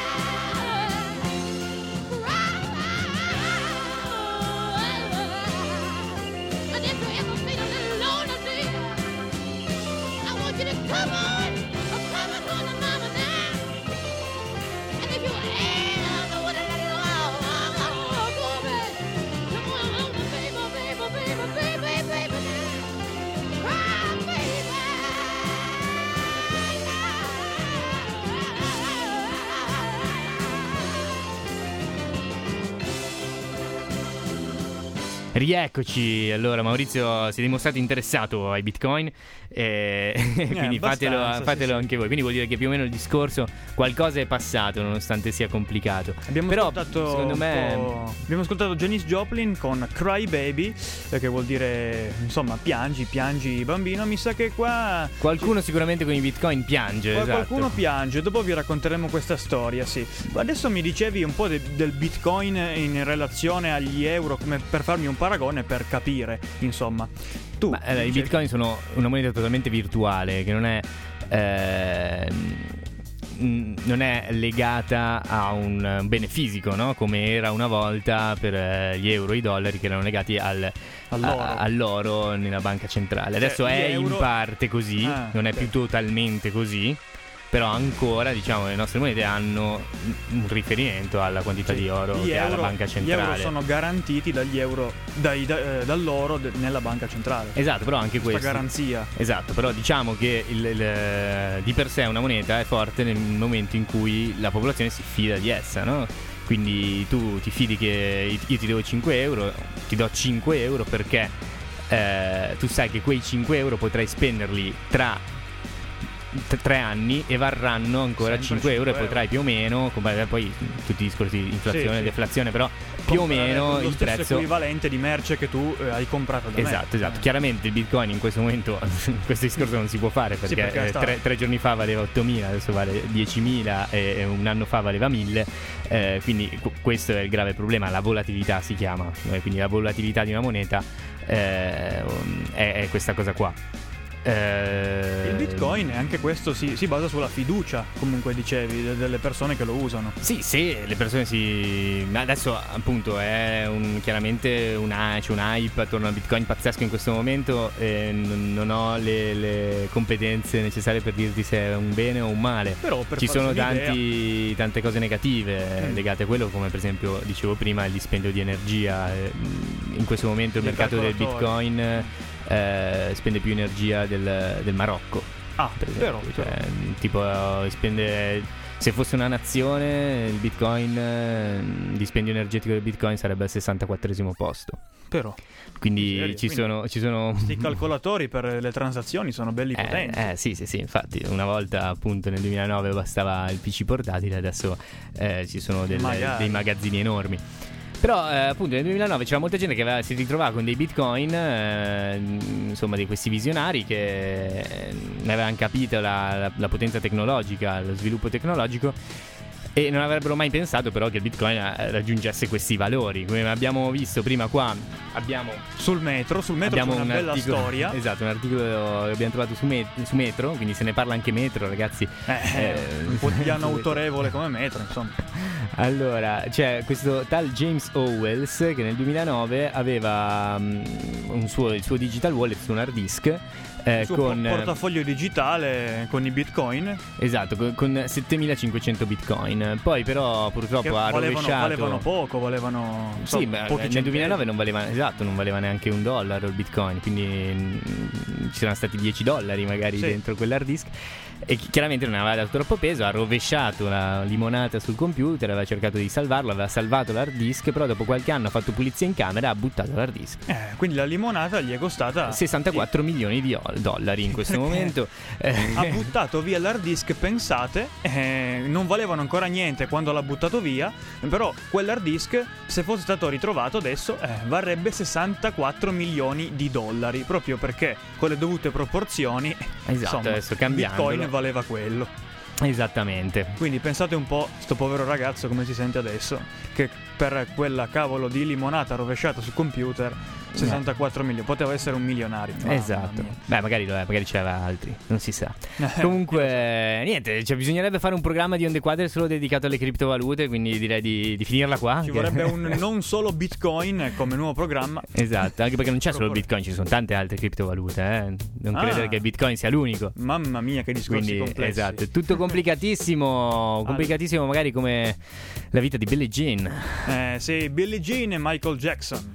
And if you ever feel a little lonely, dear, I want you to come on, come on, on the mama now. And if you ever want a little love, woman, come on, baby, baby, baby, baby, baby, now. Cry, baby. Rieccoci, allora Maurizio si è dimostrato interessato ai bitcoin e quindi fatelo, fatelo sì, anche sì. voi, quindi vuol dire che più o meno il discorso qualcosa è passato nonostante sia complicato. Abbiamo Però ascoltato secondo un me po'- abbiamo ascoltato Janis Joplin con Cry Baby, eh, che vuol dire insomma piangi, piangi bambino. Mi sa che qua qualcuno sicuramente con i bitcoin piange, Qua esatto. qualcuno piange, dopo vi racconteremo questa storia, sì. Adesso mi dicevi un po' de- del Bitcoin in relazione agli euro, come per farmi un paragone, per capire, insomma. Tu Ma, allora, i dicevi- bitcoin sono una moneta totalmente virtuale che non è eh, mh, non è legata a un bene fisico, no? Come era una volta per eh, gli euro e i dollari, che erano legati al, All'oro. a- all'oro nella banca centrale. Cioè, Adesso gli è euro- in parte così, Ah, non è ok. più totalmente così. Però ancora, diciamo, le nostre monete hanno un riferimento alla quantità Sì, di oro gli che ha la euro- banca Gli centrale. euro sono garantiti dagli euro, dai, da- eh, dall'oro de- nella banca centrale. Esatto, però anche Questa questo. garanzia. Esatto, però diciamo che il- il- di per sé una moneta è forte nel momento in cui la popolazione si fida di essa, no? Quindi tu ti fidi che io ti devo cinque euro, ti do cinque euro perché eh, tu sai che quei cinque euro potrai spenderli tra t- tre anni e varranno ancora Sempre cinque euro e cinque potrai più o meno, come- poi tutti i discorsi di inflazione, Sì, sì. deflazione, però più o Comprare meno lo il stesso prezzo. equivalente di merce che tu eh, hai comprato da me. Esatto, esatto. Eh. Chiaramente il bitcoin in questo momento questo discorso non si può fare perché, Sì, perché eh, sta- tre, tre giorni fa valeva ottomila, adesso vale diecimila e, e un anno fa valeva mille, eh, quindi qu- questo è il grave problema, la volatilità si chiama, eh, quindi la volatilità di una moneta eh, è, è questa cosa qua. Eh, Il Bitcoin, anche questo si, si basa sulla fiducia, comunque dicevi, de- delle persone che lo usano. Sì, sì, le persone si... Adesso appunto è un, chiaramente una, c'è un hype attorno al Bitcoin pazzesco in questo momento e non, non ho le, le competenze necessarie per dirti se è un bene o un male. Però per Ci farti sono un'idea- tanti, tante cose negative Mm. legate a quello, come per esempio dicevo prima il dispendio di energia. Eh, In questo momento il Del mercato del calcolatore. Bitcoin eh, spende più energia del, del Marocco. Ah, Per esempio, vero, cioè, vero. tipo eh, spende, se fosse una nazione il Bitcoin, eh, il dispendio energetico del Bitcoin sarebbe al sessantaquattresimo posto. Però Quindi Serio? ci Quindi sono, ci sono i calcolatori per le transazioni sono belli potenti. eh, eh, sì, sì, sì, infatti una volta appunto nel duemilanove bastava il P C portatile, adesso eh, ci sono del- Magari. dei magazzini enormi. Però eh, appunto nel duemilanove c'era molta gente che aveva, si ritrovava con dei bitcoin, eh, insomma di questi visionari che eh, ne avevano capito la, la- la potenza tecnologica, lo sviluppo tecnologico e non avrebbero mai pensato però che il bitcoin eh, raggiungesse questi valori. Come abbiamo visto prima qua abbiamo Sul metro, sul metro c'è abbiamo una un bella articolo, storia. esatto, un articolo che abbiamo trovato su, Met- su Metro, quindi se ne parla anche Metro, ragazzi. Eh, Eh, un quotidiano autorevole come metro, insomma. Allora, c'è questo tal James Owells che nel duemilanove aveva mm, un suo, il suo digital wallet su un hard disk eh, Il suo con po- portafoglio digitale con i bitcoin esatto, con, con settemilacinquecento bitcoin. Poi però purtroppo che ha valevano, rovesciato. valevano poco, valevano Sì, insomma, ma pochi nel centesimi. duemilanove non valeva, esatto, non valeva neanche un dollaro il bitcoin, quindi mm, ci sono stati dieci dollari magari Sì. dentro quell'hard disk e chi- chiaramente non aveva dato troppo peso, ha rovesciato la limonata sul computer, aveva cercato di salvarlo, aveva salvato l'hard disk, però dopo qualche anno ha fatto pulizia in camera e ha buttato l'hard disk. Eh, quindi la limonata gli è costata sessantaquattro milioni di o- dollari in questo Perché momento. Eh, ha buttato via l'hard disk, pensate, eh, non valevano ancora niente quando l'ha buttato via, però quell'hard disk, se fosse stato ritrovato adesso, eh, varrebbe sessantaquattro milioni di dollari, proprio perché con le dovute proporzioni, Esatto, insomma, adesso cambiandolo. Bitcoin valeva quello. Esattamente. Quindi pensate un po', sto povero ragazzo come si sente adesso, che per quella cavolo di limonata rovesciata sul computer sessantaquattro milioni, poteva essere un milionario. Mamma Esatto. mia. Beh, magari lo è, magari c'era altri, non si sa. Comunque, niente, cioè, bisognerebbe fare un programma di Onde Quadre solo dedicato alle criptovalute, quindi direi di, di finirla qua. Ci che- vorrebbe un non solo Bitcoin come nuovo programma. Esatto, anche perché non c'è solo il Propor- Bitcoin, ci sono tante altre criptovalute, eh. Non Ah. credere che il Bitcoin sia l'unico. Mamma mia, che discorsi Quindi, complessi. esatto, è tutto complicatissimo, complicatissimo magari come la vita di Billie Jean. Eh, sì, Billie Jean e Michael Jackson.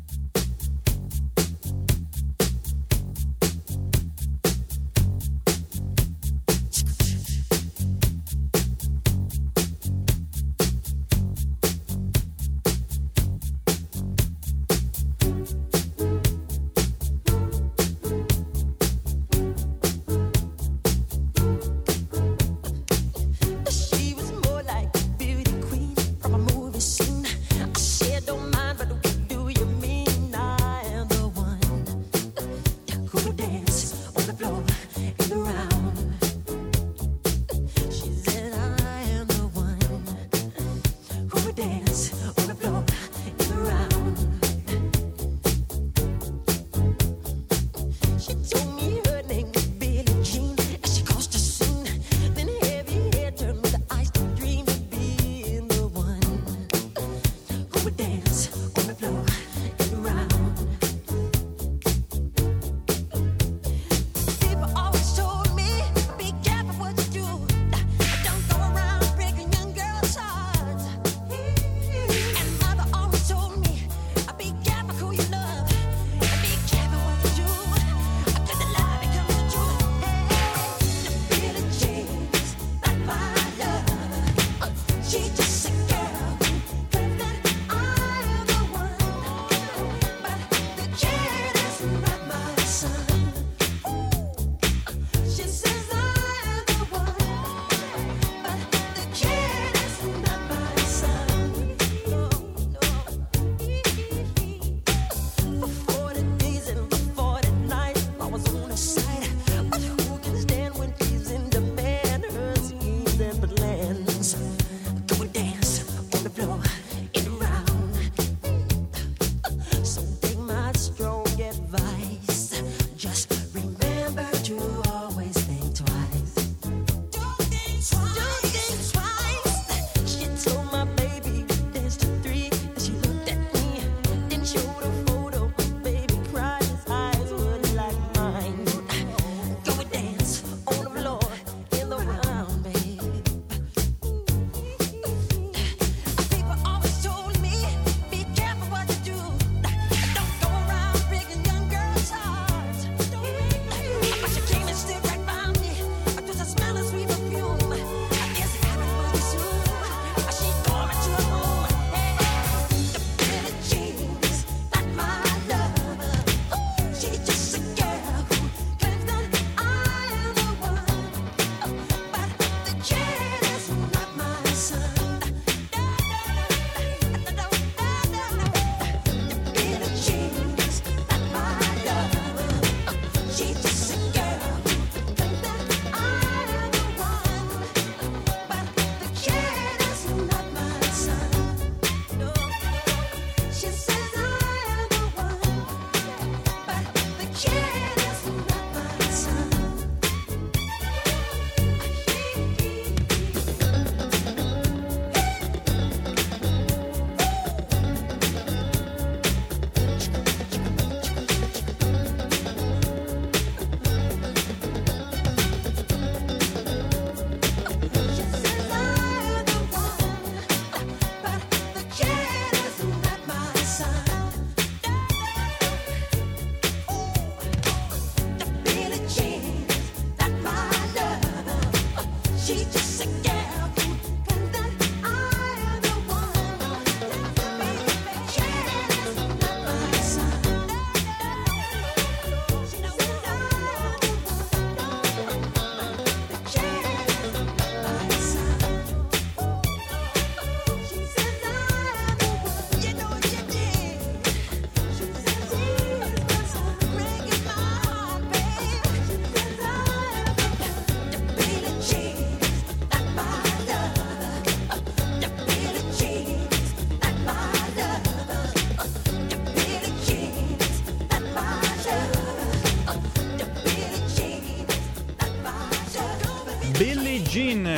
She was more like a beauty queen from a movie scene. I said, don't mind, but what do you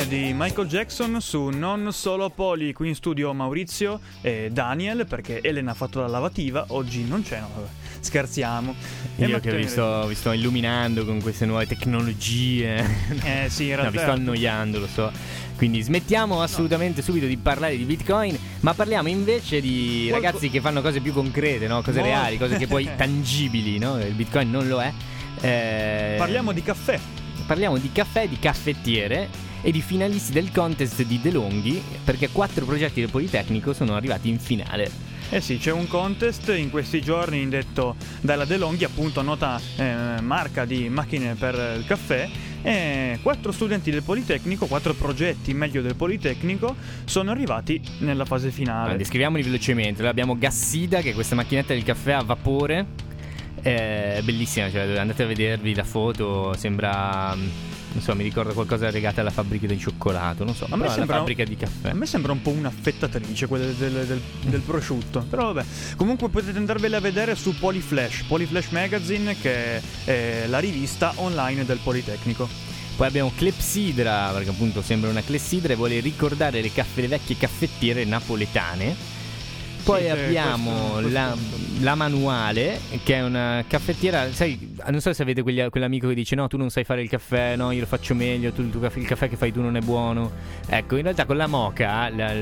canzone di Michael Jackson su Non Solo Poli. Qui in studio Maurizio e Daniel, perché Elena ha fatto la lavativa, oggi non c'è, no, vabbè, scherziamo. E Io che vi sto, vi sto illuminando con queste nuove tecnologie. Eh sì, in realtà No, vi sto annoiando, lo so. Quindi smettiamo assolutamente no. subito di parlare di Bitcoin, ma parliamo invece di Qualco... ragazzi che fanno cose più concrete, no? Cose Molto. reali, cose che poi tangibili, no? Il Bitcoin non lo è. Eh... Parliamo di caffè. Parliamo di caffè, di caffettiere e di finalisti del contest di DeLonghi, perché quattro progetti del Politecnico sono arrivati in finale. Eh sì, c'è un contest in questi giorni indetto dalla DeLonghi, appunto nota eh, marca di macchine per il caffè, e quattro studenti del Politecnico, quattro progetti meglio del Politecnico sono arrivati nella fase finale. Allora, descriviamoli velocemente. Allora, abbiamo Gassida, che è questa macchinetta del caffè a vapore, è bellissima, cioè andate a vedervi la foto, sembra, non so, mi ricorda qualcosa legato alla fabbrica di cioccolato, non so, a me però sembra la fabbrica di caffè. A me sembra un po' un'affettatrice quella del, del, del, del prosciutto, però vabbè. Comunque potete andarvela a vedere su Polyflash, Polyflash Magazine, che è la rivista online del Politecnico. Poi abbiamo Clepsidra, perché appunto sembra una clepsidra e vuole ricordare le, caff- le vecchie caffettiere napoletane. Poi sì, abbiamo questo, la, questo. la Manuale, che è una caffettiera, sai, non so se avete quegli, quell'amico che dice no, tu non sai fare il caffè, no, io lo faccio meglio, tu, il, tuo caffè, il caffè che fai tu non è buono. Ecco, in realtà con la moka la,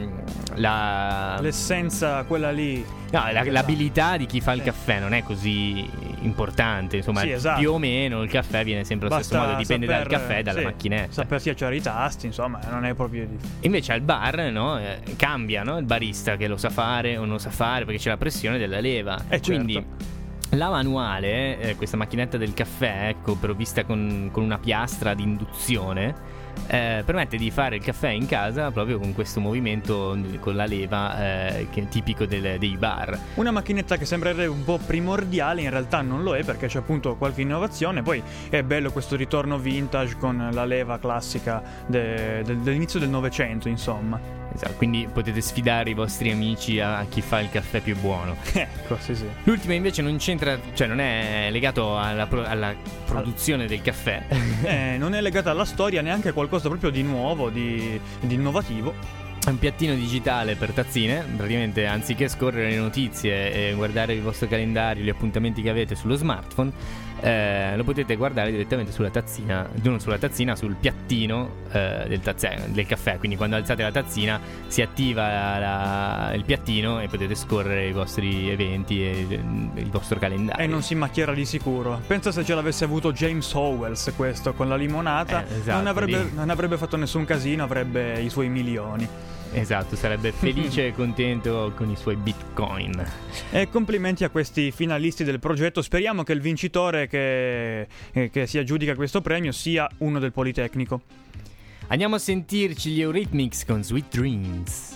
la, l'essenza, quella lì, no, la, l'abilità di chi fa il sì. caffè non è così importante, insomma, sì, esatto. più o meno il caffè viene sempre allo basta stesso modo, dipende saper, dal caffè e dalla sì, macchinetta. saper schiacciare i tasti, insomma, non è proprio di... Invece al bar, no, eh, cambia, no, il barista che lo sa fare o non sa fare, perché c'è la pressione della leva. Eh, e quindi certo. la Manuale, eh, questa macchinetta del caffè, ecco, provvista con, con una piastra di induzione, eh, permette di fare il caffè in casa proprio con questo movimento con la leva, eh, che è tipico del, dei bar. Una macchinetta che sembrerebbe un po' primordiale, in realtà non lo è, perché c'è appunto qualche innovazione. Poi è bello questo ritorno vintage con la leva classica de, de, dell'inizio del Novecento, insomma. Esatto, quindi potete sfidare i vostri amici a chi fa il caffè più buono. Ecco, sì sì. L'ultima invece non c'entra, cioè non è legato alla, pro, alla produzione del caffè. Eh, non è legata alla storia, neanche qualcosa proprio di nuovo, di, di innovativo. È un piattino digitale per tazzine, praticamente anziché scorrere le notizie e guardare il vostro calendario, gli appuntamenti che avete sullo smartphone, eh, lo potete guardare direttamente sulla tazzina, non sulla tazzina, sul piattino eh, del, tazze- del caffè. Quindi quando alzate la tazzina si attiva la, la, il piattino e potete scorrere i vostri eventi e il, il vostro calendario. E non si macchierà di sicuro. Pensa se ce l'avesse avuto James Howells questo con la limonata, eh, esatto, non, avrebbe, lì. non avrebbe fatto nessun casino, avrebbe i suoi milioni. Esatto, sarebbe felice e contento con i suoi bitcoin. E complimenti a questi finalisti del progetto. Speriamo che il vincitore che, che si aggiudica questo premio sia uno del Politecnico. Andiamo a sentirci gli Eurythmics con Sweet Dreams.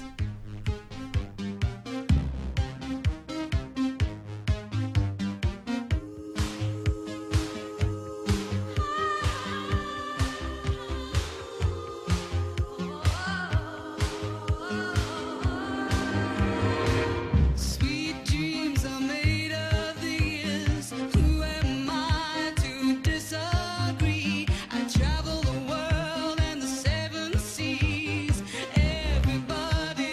Sweet dreams are made of these. Who am I to disagree? I travel the world and the seven seas. Everybody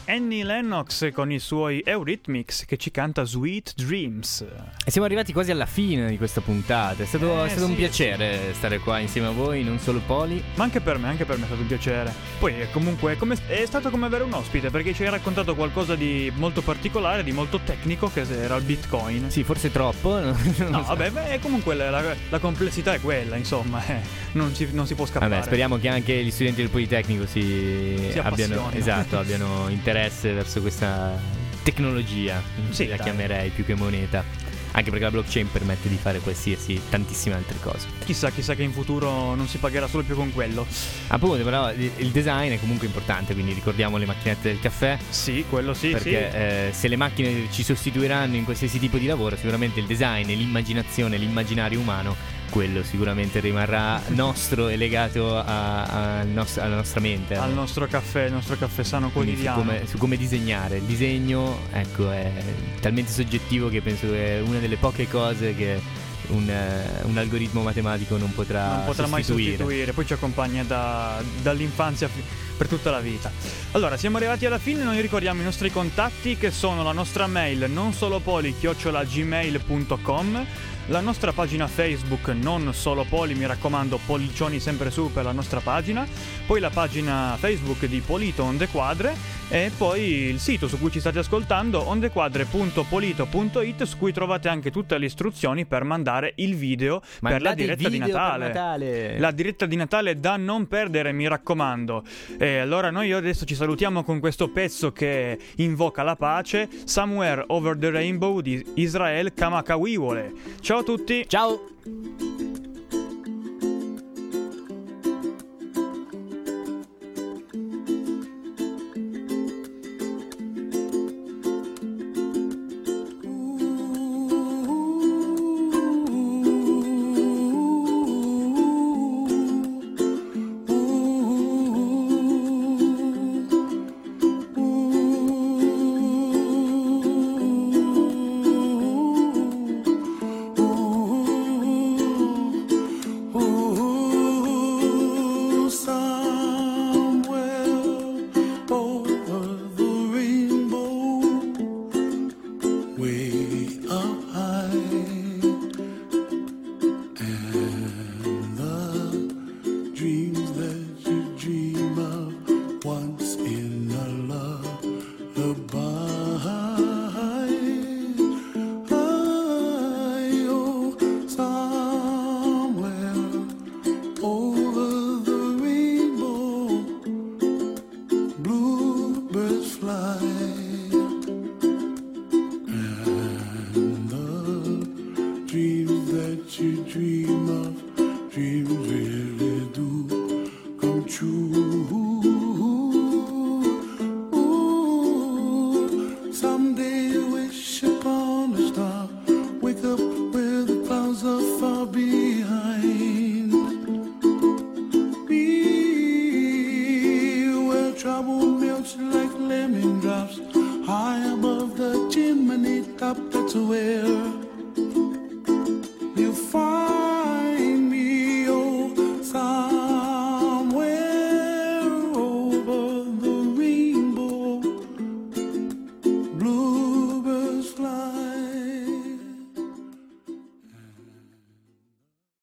Annie Lennox con i suoi Eurythmics che ci canta Sweet Dreams. E siamo arrivati quasi alla fine di questa puntata. È stato, Eh, è stato sì, un piacere stare qua insieme a voi, non solo Poli. Ma anche per me, anche per me è stato un piacere. Poi è comunque è, come, è stato come avere un ospite, perché ci hai raccontato qualcosa di molto particolare, di molto tecnico, che era il Bitcoin. Sì, forse troppo. No, No, vabbè, beh, comunque la, la- la complessità è quella, insomma, eh, non, si, non si può scappare. Vabbè, speriamo che anche gli studenti del Politecnico si, Si abbiano, appassionino. esatto, abbiano interesse verso questa tecnologia, Sì, la dai. chiamerei più che moneta. Anche perché la blockchain permette di fare qualsiasi, tantissime altre cose. Chissà, chissà che in futuro non si pagherà solo più con quello. Appunto, però il il design è comunque importante, quindi ricordiamo le macchinette del caffè. Sì, quello sì, Perché sì. eh, se le macchine ci sostituiranno in qualsiasi tipo di lavoro, sicuramente il design e l'immaginazione, l'immaginario umano, quello sicuramente rimarrà nostro e legato a- a- al nos- alla nostra mente. Al nostro caffè, il nostro caffè sano Quindi su quotidiano. come, su come disegnare. Il disegno, ecco, è talmente soggettivo che penso che è una delle poche cose che un, eh, un algoritmo matematico non potrà, non potrà mai sostituire. sostituire, poi ci accompagna da- dall'infanzia fi- per tutta la vita. Allora, siamo arrivati alla fine, noi ricordiamo i nostri contatti che sono la nostra mail non solo poli chiocciola gmail punto com, la nostra pagina Facebook non solo poli, mi raccomando, pollicioni sempre su per la nostra pagina, poi la pagina Facebook di Polito Onde Quadre e poi il sito su cui ci state ascoltando ondequadre punto polito punto it, su cui trovate anche tutte le istruzioni per mandare il video per la Mandate il diretta di video per Natale. Natale. La diretta di Natale da non perdere, mi raccomando. E allora noi adesso ci salutiamo con questo pezzo che invoca la pace, Somewhere Over the Rainbow di Israel Kamakawiwole. Ciao a tutti. Ciao. Ooh, somewhere over the rainbow, way up high, and the dreams that you dream of once in a lullaby. Oh, somewhere over the rainbow, bluebirds fly, and the dreams that you dream of, dreams really do come true.